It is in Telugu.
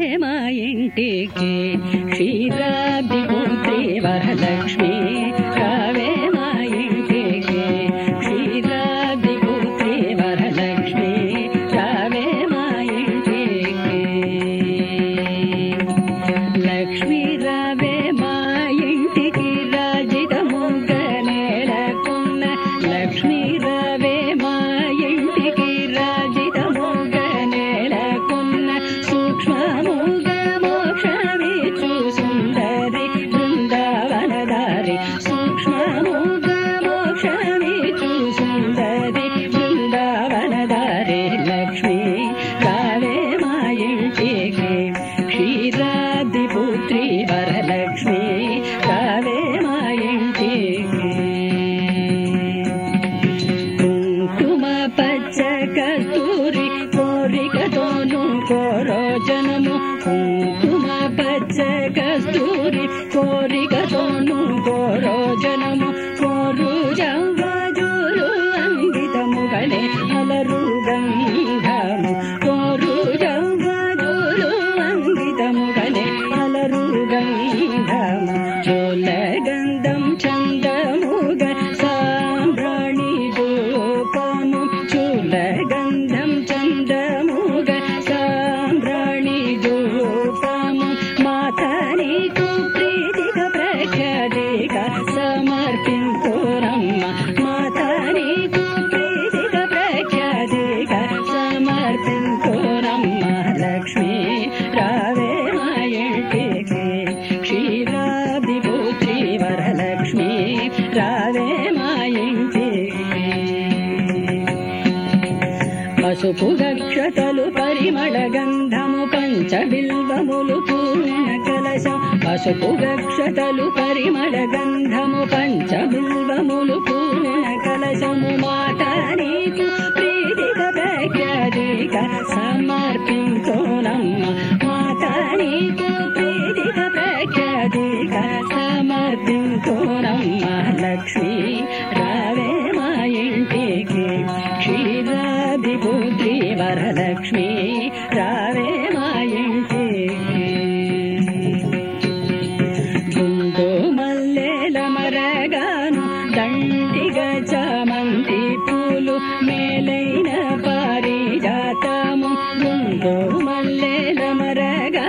మా ఇంటికి క్షీరాబ్ది పుత్రి వరలక్ష్మి రావే మా ఇంటికి క్షీరాబ్ది పుత్రి వరలక్ష్మి రావే మా ఇంటికి లక్ష్మీ రావే మా ఇంటికి రాజితముగ నేలకున్న లక్ష్మీ రావే మా ఇంటికి రాజితముగ నేలకున్న సూక్ష్మముగ మోక్షమిచ్చు సుందరి బృందావనదారి సూక్ష్మముగ మోక్షమిచ్చు సుందరి బృందావనదారి లక్ష్మీ రావే మా ఇంటికి క్షీరాబ్ది పుత్రి వరలక్ష్మి రావే మా ఇంటికి కుంకుమ పచ్చ కస్తూరి కోరికతోను కోరోజనము కుంకుమ పచ్చ కస్తూరి కోరికతోను కోరోజనము కోరు జవ్వజూరు అంగితముగనే అలరు గంధము కోరు జవ్వజూరు అంగితముగనే అలరు గంధము చోల గంధం చందముగ సాంబ్రాణి ధూపము చూల గంధం చందముగ సాంబ్రాణి ధూపము మాత నీకు ప్రీతిక ప్రఖ్యాతిక సమర్పింతురమ్మ మాత నీకు ప్రీతిక ప్రఖ్యాతిక సమర్పింతురమ్మ లక్ష్మీ రావే మా ఇంటికి క్షీరాబ్ది పుత్రి వరలక్ష్మి రావే మా ఇంటికి పసుపు గక్షతలు పరిమళ గంధము పంచబిల్వములు పూర్ణ కలశం పసుపు గక్షతలు పరిమళ గంధము పంచబిల్వములు పూర్ణ కలశము మాత నీకు ప్రీతిక ప్రఖ్యాతిక సమర్పింతురమ్మ మాత నీకు ప్రీతిక ప్రఖ్యాతిక సమర్పింతురమ్మ లక్ష్మీ రావే మా ఇంటికి క్షీరాబ్ది పుత్రి వరలక్ష్మి రావే మా ఇంటికి గుండు మల్లెల మరగాను దండిగ చామంతి పూలు మేలైన పారిజాతము గుండు మల్లెల మరగా